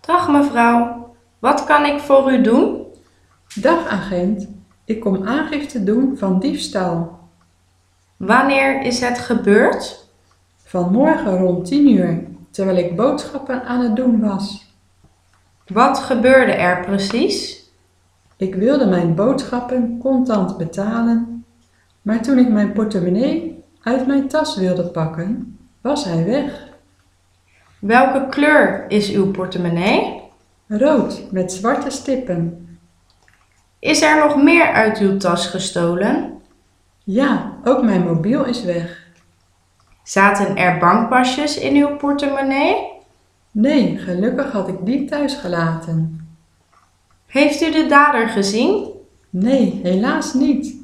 Dag mevrouw, wat kan ik voor u doen? Dag agent, ik kom aangifte doen van diefstal. Wanneer is het gebeurd? Vanmorgen rond 10 uur, terwijl ik boodschappen aan het doen was. Wat gebeurde er precies? Ik wilde mijn boodschappen contant betalen, maar toen ik mijn portemonnee uit mijn tas wilde pakken, was hij weg. Welke kleur is uw portemonnee? Rood met zwarte stippen. Is er nog meer uit uw tas gestolen? Ja, ook mijn mobiel is weg. Zaten er bankpasjes in uw portemonnee? Nee, gelukkig had ik die thuis gelaten. Heeft u de dader gezien? Nee, helaas niet.